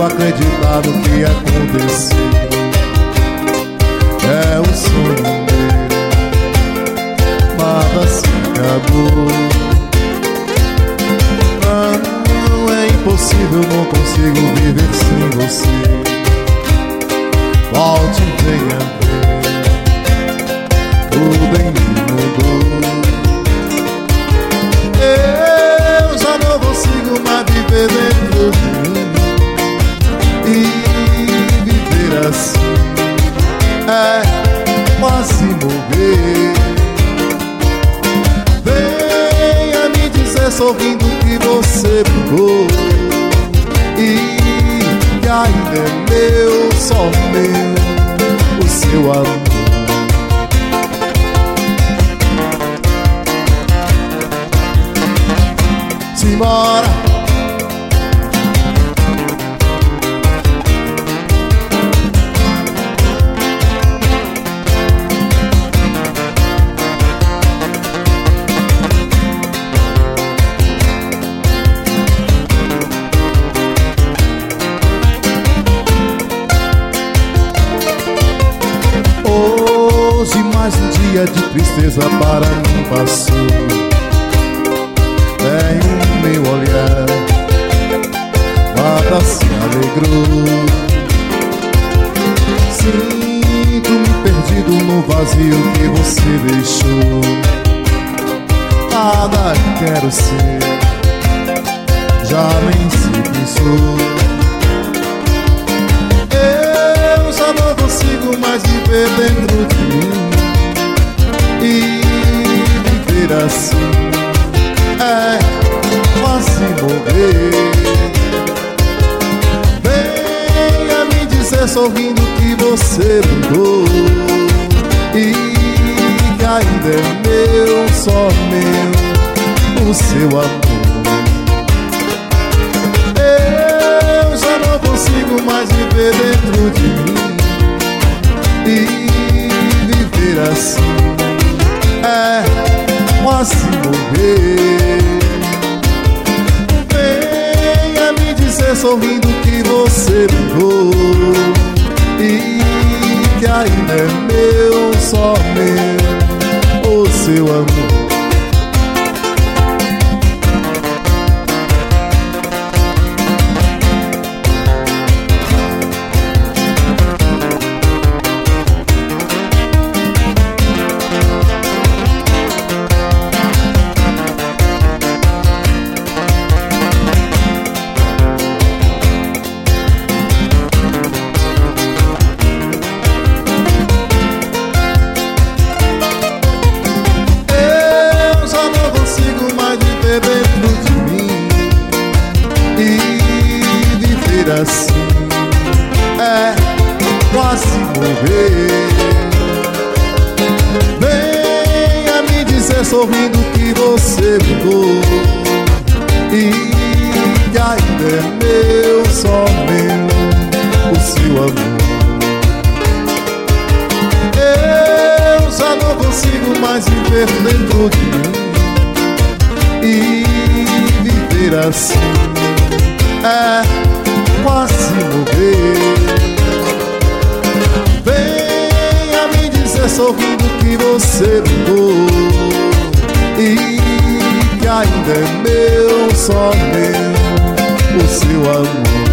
acreditar no que aconteceu. É um sonho meu, nada se acabou. Não é impossível, não consigo viver sem você. Volte e venha ver, tudo em mim mudou. Eu já não consigo mais viver dentro de mim. E viver assim é quase morrer. Venha me dizer sorrindo que você mudou e que ainda é meu, só meu, o seu amor. Simbora! Hoje mais um dia de tristeza para mim passou. Em meu olhar nada se alegrou. Sinto-me perdido no vazio que você deixou. Nada quero ser, já nem sei quem sou. Eu já não consigo mais viver dentro de mim. E viver assim é quase morrer. Venha me dizer sorrindo que você mudou e que ainda é meu, só meu, o seu amor. Eu já não consigo mais viver dentro de mim. E viver assim é quase morrer. Venha me dizer sorrindo que você mudou e que ainda é meu, só meu, o seu amor. Dentro de mim e viver assim é quase morrer. Venha me dizer sorrindo que você mudou e que ainda é meu, só meu, o seu amor. Eu já não consigo mais viver dentro de mim. E viver assim é quase morrer. Venha me dizer sorrindo que você mudou e que ainda é meu, só meu, o seu amor.